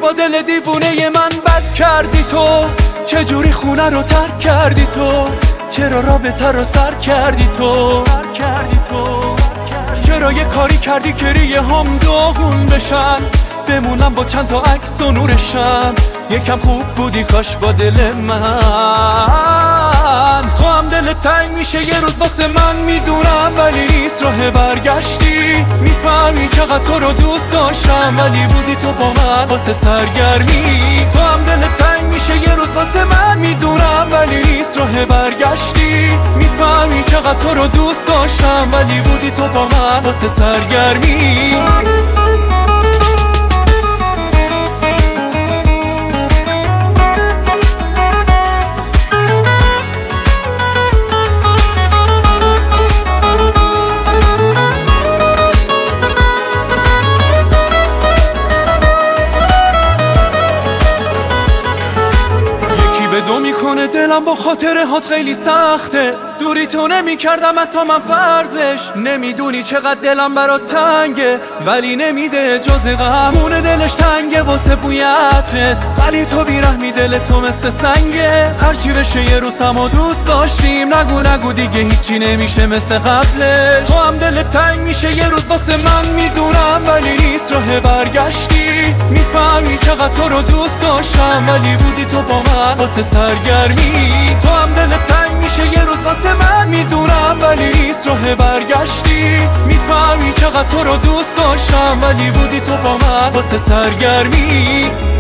با دل دیوونه من بد کردی تو، چجوری خونه رو ترک کردی تو، چرا رابطه رو سر کردی تو، چرا یه کاری کردی که ریه هم داغون بشن، بمونم با چند تا عکس و نورشم، یکم خوب بودی کاش با دل من. تو هم دل تنگ میشه یه روز واسه من میدونم، ولی نیست راه برگشتی، میفهمی چقدر تو رو دوست داشتم، ولی بودی تو با من واسه سرگرمی. تو هم دل تنگ میشه یه روز واسه من میدونم، ولی نیست راه برگشتی، میفهمی چقدر تو رو دوست داشتم، ولی بودی تو با من واسه سرگرمی. دو میکنه دلم با خاطره هات خیلی سخته، دوری تو نمی کردم حتی من فرضش، نمیدونی چقدر دلم برات تنگه، ولی نمیده جز غم. خونه دلش تنگه واسه بوی عطرت، ولی تو بیرحمی دل تو مثل سنگه، هرچی بشه یه روز همو دوست داشتیم، نگو دیگه هیچی نمیشه مثل قبلش. تو هم دل تنگ میشه یه روز واسه من میدونم، ولی نیست راه برگشتی، میفهمی چقدر تو رو دوست داشتم، ولی بودی تو با من واسه سرگرمی. تو هم دل تنگ میشه یه روز واسه من میدونم، ولی نیست راه برگشتی، میفهمی چقدر تو رو دوست داشتم، ولی بودی تو با من واسه سرگرمی.